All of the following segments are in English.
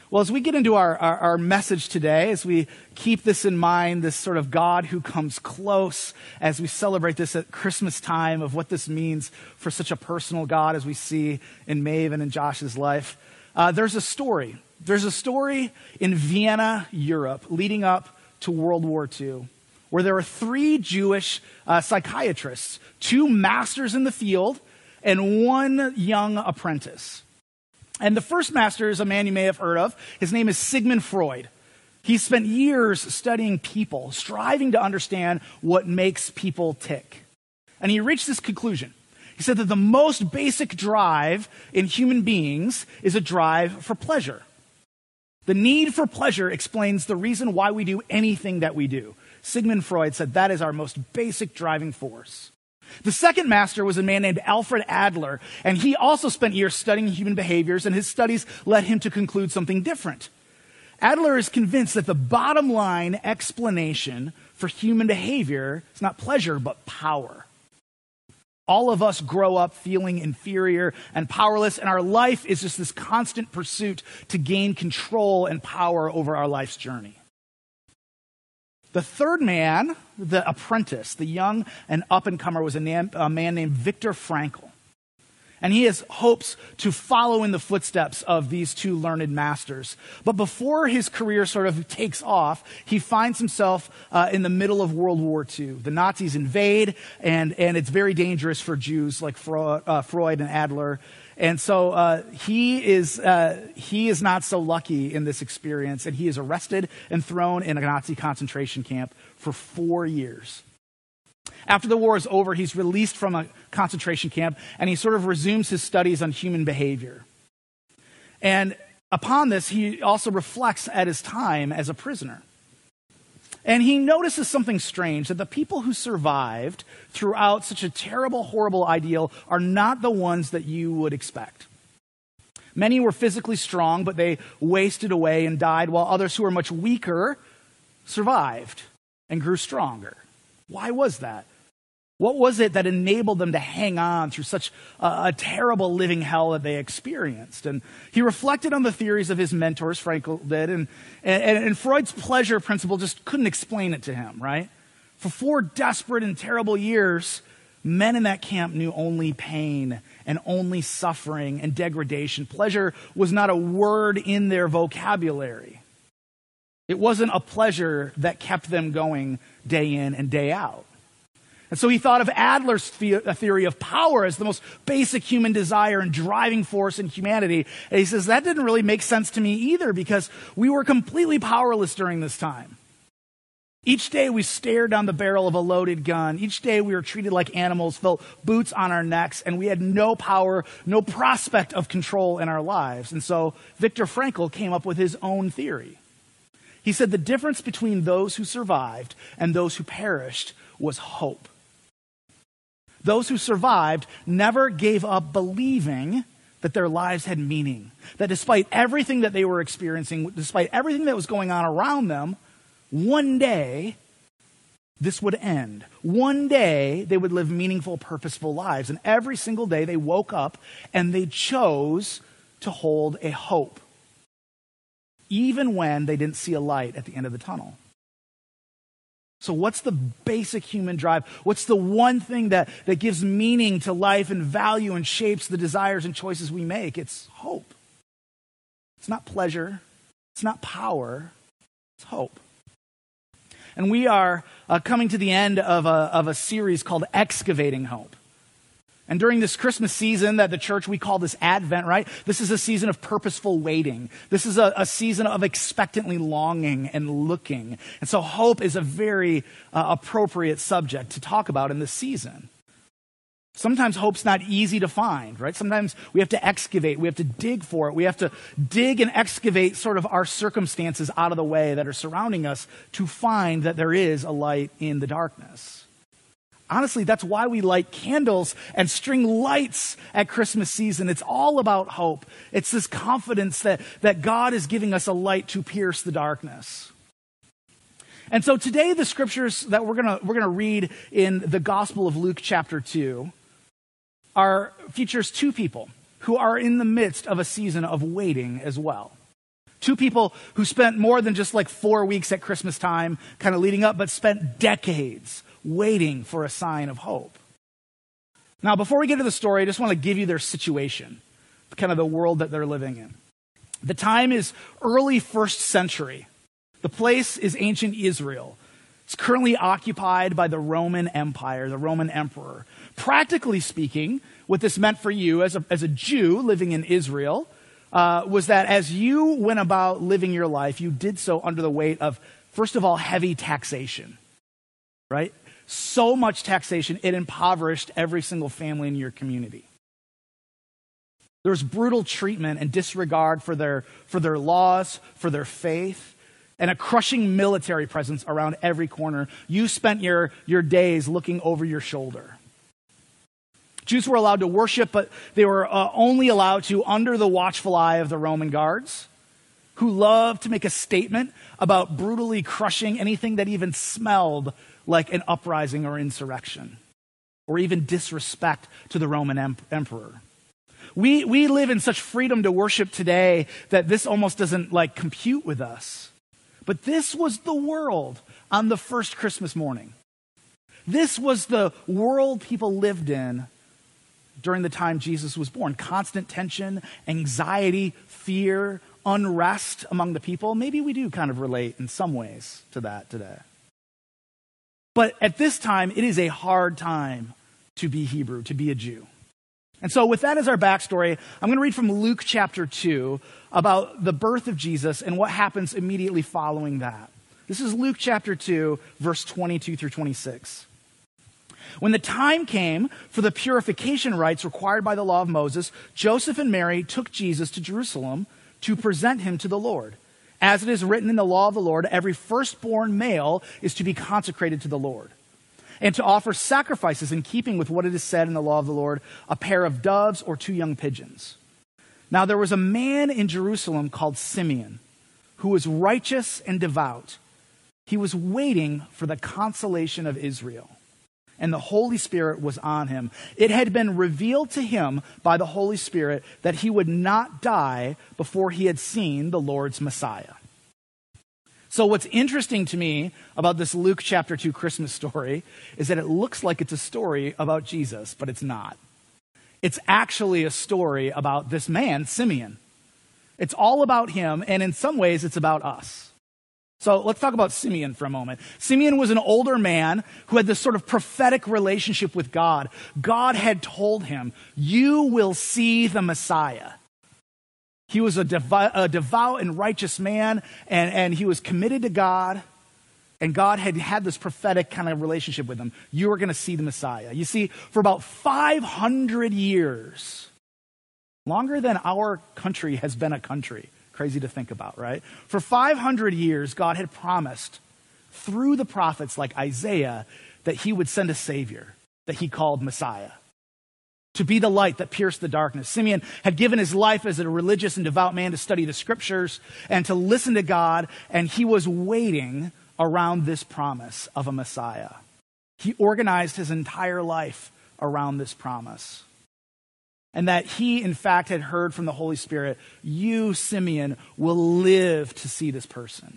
Well, as we get into our message today, as we keep this in mind, this sort of God who comes close, as we celebrate this at Christmas time of what this means for such a personal God as we see in Maeve and in Josh's life, there's a story. There's a story in Vienna, Europe, leading up to World War II, where there were 3 Jewish psychiatrists, 2 masters in the field, and 1 young apprentice. And the first master is a man you may have heard of. His name is Sigmund Freud. He spent years studying people, striving to understand what makes people tick. And he reached this conclusion. He said that the most basic drive in human beings is a drive for pleasure. The need for pleasure explains the reason why we do anything that we do. Sigmund Freud said that is our most basic driving force. The second master was a man named Alfred Adler, and he also spent years studying human behaviors, and his studies led him to conclude something different. Adler is convinced that the bottom line explanation for human behavior is not pleasure, but power. All of us grow up feeling inferior and powerless, and our life is just this constant pursuit to gain control and power over our life's journey. The third man, the apprentice, the young and up-and-comer, was a man named Viktor Frankl. And he has hopes to follow in the footsteps of these 2 learned masters. But before his career sort of takes off, he finds himself in the middle of World War II. The Nazis invade, and it's very dangerous for Jews like Freud and Adler. And so he is not so lucky in this experience, and he is arrested and thrown in a Nazi concentration camp for 4 years. After the war is over, he's released from a concentration camp, and he sort of resumes his studies on human behavior. And upon this, he also reflects at his time as a prisoner. And he notices something strange, that the people who survived throughout such a terrible, horrible ideal are not the ones that you would expect. Many were physically strong, but they wasted away and died, while others who were much weaker survived and grew stronger. Why was that? What was it that enabled them to hang on through such a terrible living hell that they experienced? And he reflected on the theories of his mentors, Frankl did, and Freud's pleasure principle just couldn't explain it to him, right? For 4 desperate and terrible years, men in that camp knew only pain and only suffering and degradation. Pleasure was not a word in their vocabulary. It wasn't a pleasure that kept them going day in and day out. And so he thought of Adler's theory of power as the most basic human desire and driving force in humanity. And he says, that didn't really make sense to me either, because we were completely powerless during this time. Each day we stared down the barrel of a loaded gun. Each day we were treated like animals, felt boots on our necks, and we had no power, no prospect of control in our lives. And so Viktor Frankl came up with his own theory. He said the difference between those who survived and those who perished was hope. Those who survived never gave up believing that their lives had meaning, that despite everything that they were experiencing, despite everything that was going on around them, one day this would end. One day they would live meaningful, purposeful lives. And every single day they woke up and they chose to hold a hope, even when they didn't see a light at the end of the tunnel. So what's the basic human drive? What's the one thing that gives meaning to life and value and shapes the desires and choices we make? It's hope. It's not pleasure. It's not power. It's hope. And we are coming to the end of a series called Excavating Hope. And during this Christmas season that the church, we call this Advent, right? This is a season of purposeful waiting. This is a season of expectantly longing and looking. And so hope is a very appropriate subject to talk about in this season. Sometimes hope's not easy to find, right? Sometimes we have to excavate. We have to dig for it. We have to dig and excavate sort of our circumstances out of the way that are surrounding us to find that there is a light in the darkness. Honestly, that's why we light candles and string lights at Christmas season. It's all about hope. It's this confidence that God is giving us a light to pierce the darkness. And so today, the scriptures that we're gonna read in the Gospel of Luke chapter 2 features 2 people who are in the midst of a season of waiting as well. Two people who spent more than just like 4 weeks at Christmas time kind of leading up, but spent decades waiting for a sign of hope. Now, before we get to the story, I just want to give you their situation, kind of the world that they're living in. The time is early 1st century. The place is ancient Israel. It's currently occupied by the Roman Empire, the Roman emperor. Practically speaking, what this meant for you as a Jew living in Israel was that as you went about living your life, you did so under the weight of, first of all, heavy taxation, right? So much taxation, it impoverished every single family in your community. There was brutal treatment and disregard for their laws, for their faith, and a crushing military presence around every corner. You spent your days looking over your shoulder. Jews were allowed to worship, but they were only allowed to under the watchful eye of the Roman guards, who loved to make a statement about brutally crushing anything that even smelled like an uprising or insurrection, or even disrespect to the Roman emperor. We live in such freedom to worship today that this almost doesn't like compute with us. But this was the world on the first Christmas morning. This was the world people lived in during the time Jesus was born. Constant tension, anxiety, fear, unrest among the people. Maybe we do kind of relate in some ways to that today. But at this time, it is a hard time to be Hebrew, to be a Jew. And so with that as our backstory, I'm going to read from Luke chapter 2 about the birth of Jesus and what happens immediately following that. This is Luke chapter 2, verse 22 through 26. When the time came for the purification rites required by the law of Moses, Joseph and Mary took Jesus to Jerusalem to present him to the Lord. As it is written in the law of the Lord, every firstborn male is to be consecrated to the Lord, and to offer sacrifices in keeping with what it is said in the law of the Lord, a pair of doves or 2 young pigeons. Now there was a man in Jerusalem called Simeon, who was righteous and devout. He was waiting for the consolation of Israel, and the Holy Spirit was on him. It had been revealed to him by the Holy Spirit that he would not die before he had seen the Lord's Messiah. So what's interesting to me about this Luke chapter 2 Christmas story is that it looks like it's a story about Jesus, but it's not. It's actually a story about this man, Simeon. It's all about him, and in some ways it's about us. So let's talk about Simeon for a moment. Simeon was an older man who had this sort of prophetic relationship with God. God had told him, "You will see the Messiah." He was a devout and righteous man, and he was committed to God, and God had this prophetic kind of relationship with him. You are going to see the Messiah. You see, for about 500 years, longer than our country has been a country. Crazy to think about, right? For 500 years, God had promised through the prophets like Isaiah that he would send a Savior that he called Messiah, to be the light that pierced the darkness. Simeon had given his life as a religious and devout man to study the scriptures and to listen to God, and he was waiting around this promise of a Messiah. He organized his entire life around this promise. And that he, in fact, had heard from the Holy Spirit, you, Simeon, will live to see this person.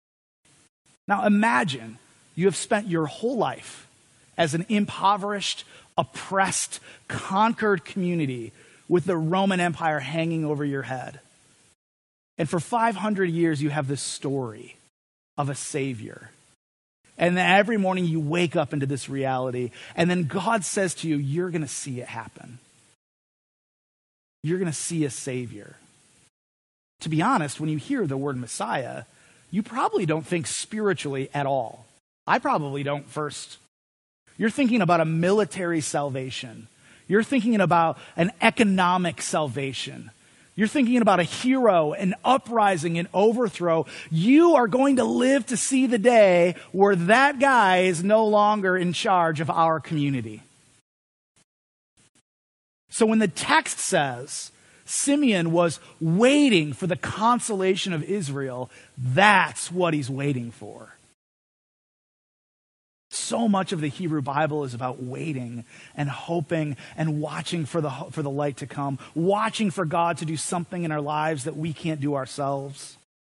Now imagine you have spent your whole life as an impoverished, oppressed, conquered community with the Roman Empire hanging over your head. And for 500 years, you have this story of a Savior. And then every morning you wake up into this reality, and then God says to you, you're going to see it happen. You're going to see a Savior. To be honest, when you hear the word Messiah, you probably don't think spiritually at all. I probably don't first. You're thinking about a military salvation. You're thinking about an economic salvation. You're thinking about a hero, an uprising, an overthrow. You are going to live to see the day where that guy is no longer in charge of our community. So when the text says Simeon was waiting for the consolation of Israel, that's what he's waiting for. So much of the Hebrew Bible is about waiting and hoping and watching for the light to come, watching for God to do something in our lives that we can't do ourselves.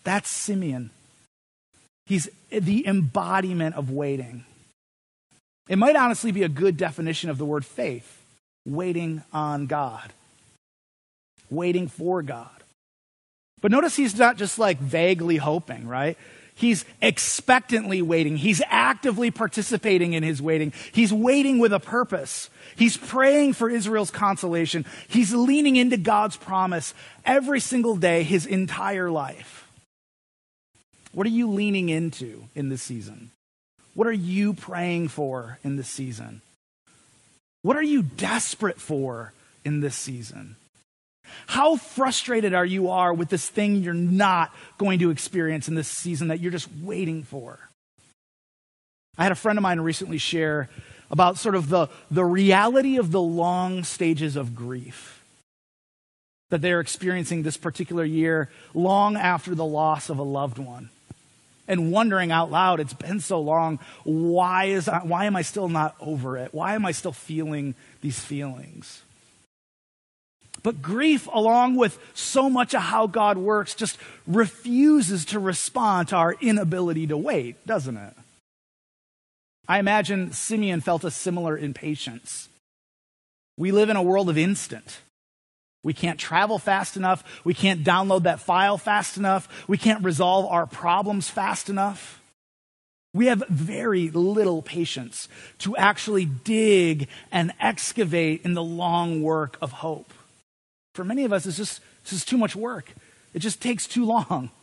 That's Simeon. He's the embodiment of waiting. It might honestly be a good definition of the word faith. Waiting on God. Waiting for God. But notice he's not just like vaguely hoping, right? He's expectantly waiting. He's actively participating in his waiting. He's waiting with a purpose. He's praying for Israel's consolation. He's leaning into God's promise every single day, his entire life. What are you leaning into in this season? What are you praying for in this season? What are you desperate for in this season? How frustrated are you with this thing you're not going to experience in this season that you're just waiting for? I had a friend of mine recently share about sort of the reality of the long stages of grief that they're experiencing this particular year, long after the loss of a loved one. And wondering out loud, it's been so long, why am I still not over it? Why am I still feeling these feelings? But grief, along with so much of how God works, just refuses to respond to our inability to wait, doesn't it? I imagine Simeon felt a similar impatience. We live in a world of instant. We can't travel fast enough. We can't download that file fast enough. We can't resolve our problems fast enough. We have very little patience to actually dig and excavate in the long work of hope. For many of us, this is too much work. It just takes too long.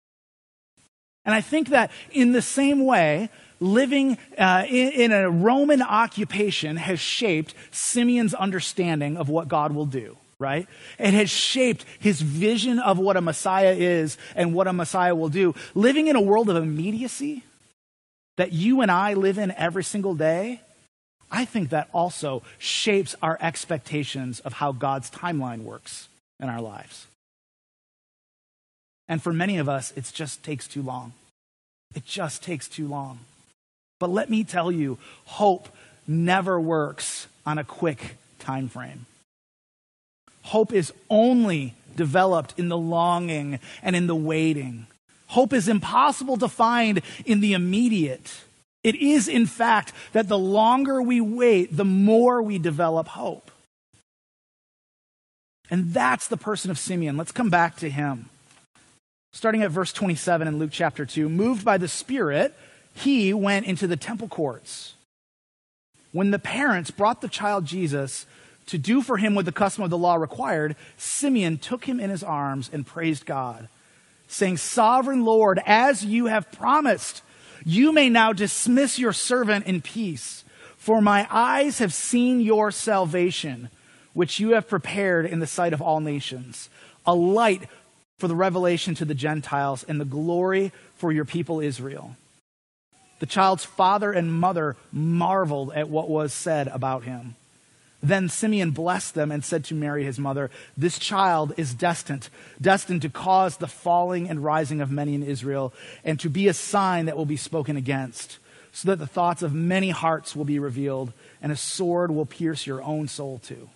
And I think that in the same way, living in a Roman occupation has shaped Simeon's understanding of what God will do, right? It has shaped his vision of what a Messiah is and what a Messiah will do. Living in a world of immediacy that you and I live in every single day, I think that also shapes our expectations of how God's timeline works in our lives. And for many of us, it just takes too long. It just takes too long. But let me tell you, hope never works on a quick time frame. Hope is only developed in the longing and in the waiting. Hope is impossible to find in the immediate. It is, in fact, that the longer we wait, the more we develop hope. And that's the person of Simeon. Let's come back to him. Starting at verse 27 in Luke chapter 2, moved by the Spirit, he went into the temple courts. When the parents brought the child Jesus to do for him what the custom of the law required, Simeon took him in his arms and praised God, saying, "Sovereign Lord, as you have promised, you may now dismiss your servant in peace, for my eyes have seen your salvation, which you have prepared in the sight of all nations, a light for the revelation to the Gentiles and the glory for your people Israel." The child's father and mother marveled at what was said about him. Then Simeon blessed them and said to Mary, his mother, "This child is destined to cause the falling and rising of many in Israel, and to be a sign that will be spoken against, so that the thoughts of many hearts will be revealed, and a sword will pierce your own soul too."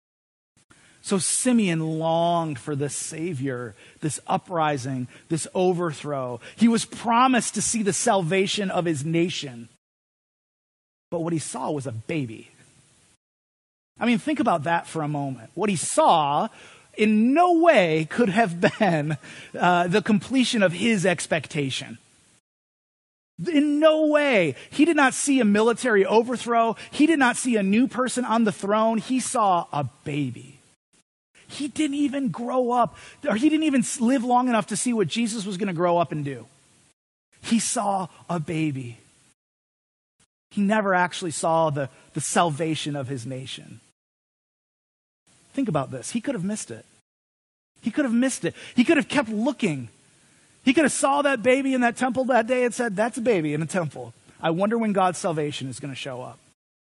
So Simeon longed for this Savior, this uprising, this overthrow. He was promised to see the salvation of his nation. But what he saw was a baby. I mean, think about that for a moment. What he saw in no way could have been the completion of his expectation. In no way. He did not see a military overthrow. He did not see a new person on the throne. He saw a baby. He didn't even grow up, or he didn't even live long enough to see what Jesus was going to grow up and do. He saw a baby. He never actually saw the salvation of his nation. Think about this. He could have missed it. He could have missed it. He could have kept looking. He could have saw that baby in that temple that day and said, "That's a baby in a temple. I wonder when God's salvation is going to show up."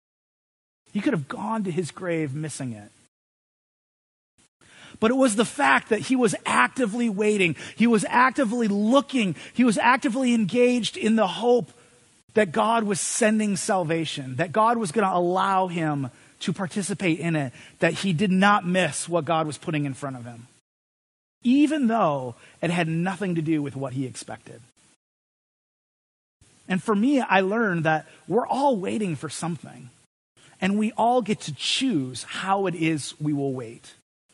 He could have gone to his grave missing it. But it was the fact that he was actively waiting. He was actively looking. He was actively engaged in the hope that God was sending salvation, that God was going to allow him to participate in it, that he did not miss what God was putting in front of him. even though it had nothing to do with what he expected. And for me, I learned that we're all waiting for something, and we all get to choose how it is we will wait.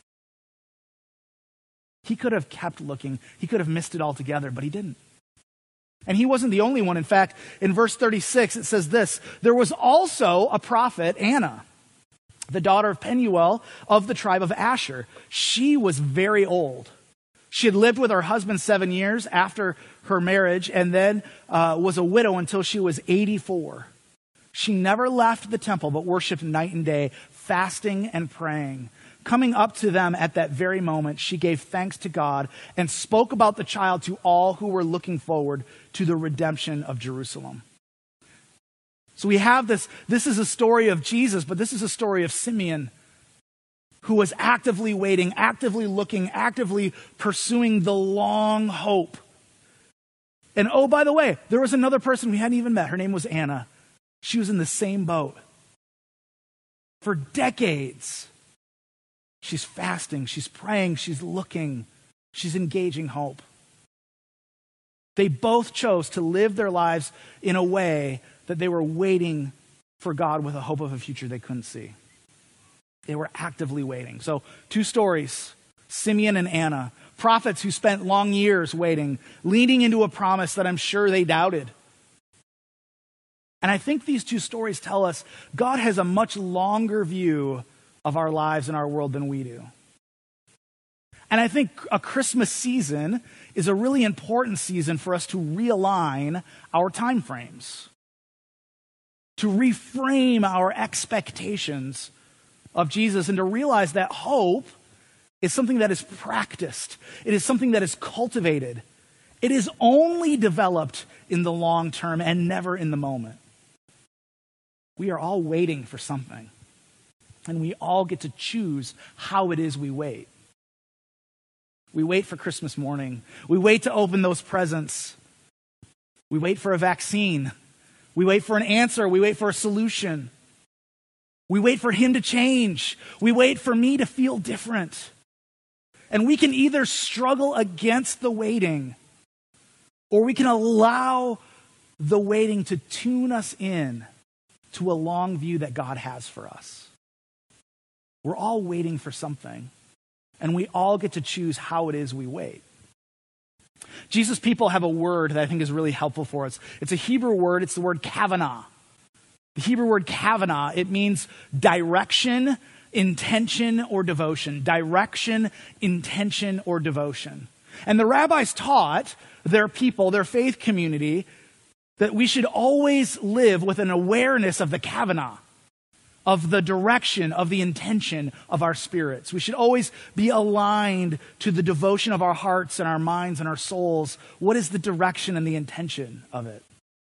He could have kept looking. He could have missed it altogether, but he didn't. And he wasn't the only one. In fact, in verse 36, it says this: there was also a prophet, Anna, the daughter of Penuel of the tribe of Asher. She was very old. She had lived with her husband 7 years after her marriage, and then was a widow until she was 84. She never left the temple, but worshiped night and day, fasting and praying. Coming up to them at that very moment, she gave thanks to God and spoke about the child to all who were looking forward to the redemption of Jerusalem. So we have this is a story of Jesus, but this is a story of Simeon, who was actively waiting, actively looking, actively pursuing the long hope. And oh, by the way, there was another person we hadn't even met. Her name was Anna. She was in the same boat. For decades, she's fasting, she's praying, she's looking, she's engaging hope. They both chose to live their lives in a way that they were waiting for God with a hope of a future they couldn't see. They were actively waiting. So 2 stories, Simeon and Anna, prophets who spent long years waiting, leaning into a promise that I'm sure they doubted. And I think these 2 stories tell us God has a much longer view of our lives and our world than we do. And I think a Christmas season is a really important season for us to realign our time frames, to reframe our expectations of Jesus, and to realize that hope is something that is practiced. It is something that is cultivated. It is only developed in the long term and never in the moment. We are all waiting for something, and we all get to choose how it is we wait. We wait for Christmas morning. We wait to open those presents. We wait for a vaccine. We wait for an answer. We wait for a solution. We wait for him to change. We wait for me to feel different. And we can either struggle against the waiting, or we can allow the waiting to tune us in to a long view that God has for us. We're all waiting for something, and we all get to choose how it is we wait. Jesus' people have a word that I think is really helpful for us. It's a Hebrew word. It's the word kavanah. The Hebrew word kavanah, it means direction, intention, or devotion. Direction, intention, or devotion. And the rabbis taught their people, their faith community, that we should always live with an awareness of the kavanah, of the direction, of the intention of our spirits. We should always be aligned to the devotion of our hearts and our minds and our souls. What is the direction and the intention of it?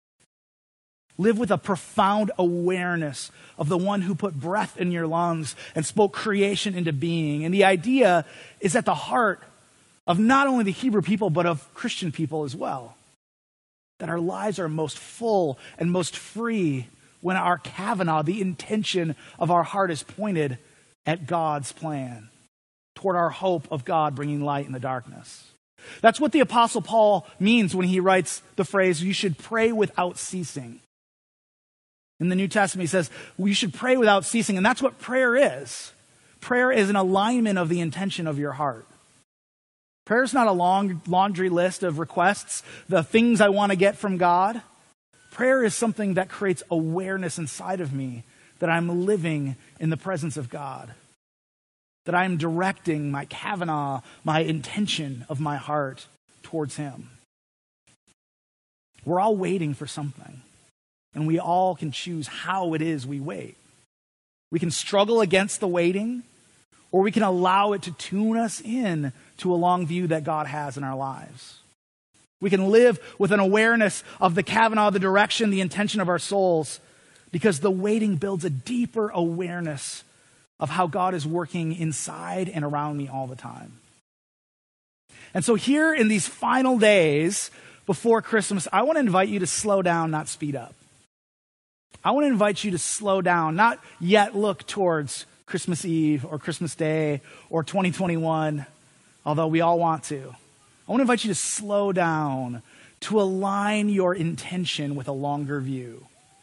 Live with a profound awareness of the one who put breath in your lungs and spoke creation into being. And the idea is at the heart of not only the Hebrew people, but of Christian people as well. That our lives are most full and most free when our kavanah, the intention of our heart, is pointed at God's plan, toward our hope of God bringing light in the darkness. That's what the Apostle Paul means when he writes the phrase, you should pray without ceasing. In the New Testament, he says, you should pray without ceasing. And that's what prayer is. Prayer is an alignment of the intention of your heart. Prayer is not a long laundry list of requests, the things I want to get from God. Prayer is something that creates awareness inside of me that I'm living in the presence of God, that I'm directing my kavanah, my intention of my heart towards him. We're all waiting for something, and we all can choose how it is we wait. We can struggle against the waiting, or we can allow it to tune us in to a long view that God has in our lives. We can live with an awareness of the kavanah, the direction, the intention of our souls, because the waiting builds a deeper awareness of how God is working inside and around me all the time. And so here in these final days before Christmas, I want to invite you to slow down, not speed up. I want to invite you to slow down, not yet look towards Christmas Eve or Christmas Day or 2021. although we all want to. I want to invite you to slow down, to align your intention with a longer view.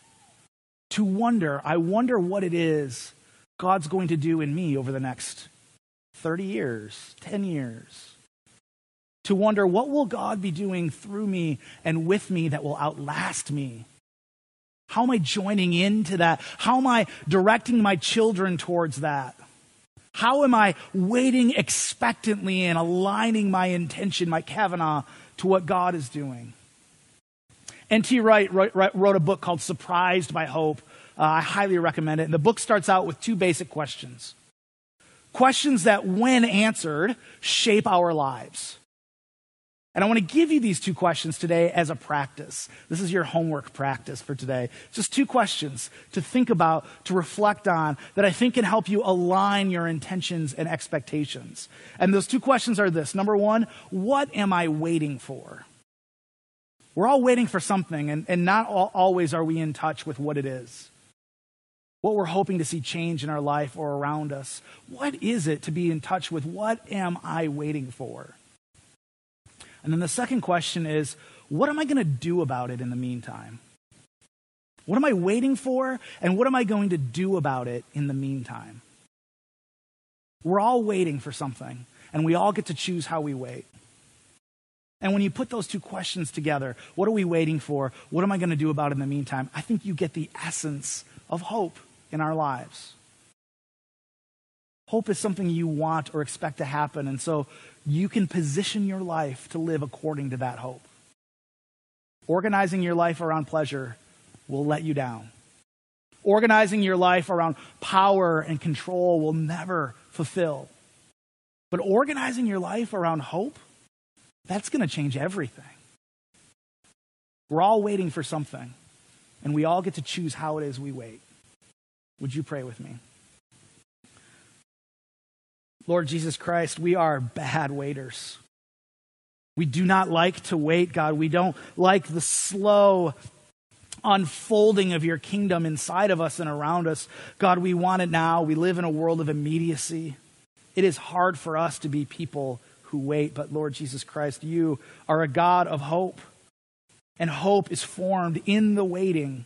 I wonder what it is God's going to do in me over the next 30 years, 10 years. To wonder, what will God be doing through me and with me that will outlast me? How am I joining into that? How am I directing my children towards that? How am I waiting expectantly and aligning my intention, my Kavanaugh, to what God is doing? N.T. Wright wrote a book called Surprised by Hope. I highly recommend it. And the book starts out with two basic questions. Questions that, when answered, shape our lives. And I want to give you these two questions today as a practice. This is your homework practice for today. Just two questions to think about, to reflect on, that I think can help you align your intentions and expectations. And those two questions are this. Number one, what am I waiting for? We're all waiting for something, and not always are we in touch with what it is. What we're hoping to see change in our life or around us. What is it to be in touch with? What am I waiting for? And then the second question is, what am I going to do about it in the meantime? What am I waiting for, and what am I going to do about it in the meantime? We're all waiting for something, and we all get to choose how we wait. And when you put those two questions together, what are we waiting for? What am I going to do about it in the meantime? I think you get the essence of hope in our lives. Hope is something you want or expect to happen, and so you can position your life to live according to that hope. Organizing your life around pleasure will let you down. Organizing your life around power and control will never fulfill. But organizing your life around hope, that's going to change everything. We're all waiting for something, and we all get to choose how it is we wait. Would you pray with me? Lord Jesus Christ, we are bad waiters. We do not like to wait, God. We don't like the slow unfolding of your kingdom inside of us and around us. God, we want it now. We live in a world of immediacy. It is hard for us to be people who wait, but Lord Jesus Christ, you are a God of hope, and hope is formed in the waiting.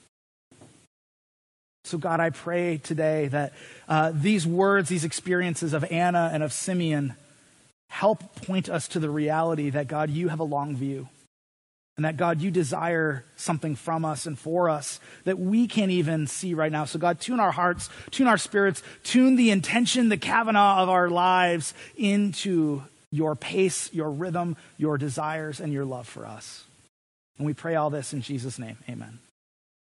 So God, I pray today that these words, these experiences of Anna and of Simeon help point us to the reality that, God, you have a long view. And that, God, you desire something from us and for us that we can't even see right now. So God, tune our hearts, tune our spirits, tune the intention, the Kavanaugh of our lives into your pace, your rhythm, your desires, and your love for us. And we pray all this in Jesus' name. Amen.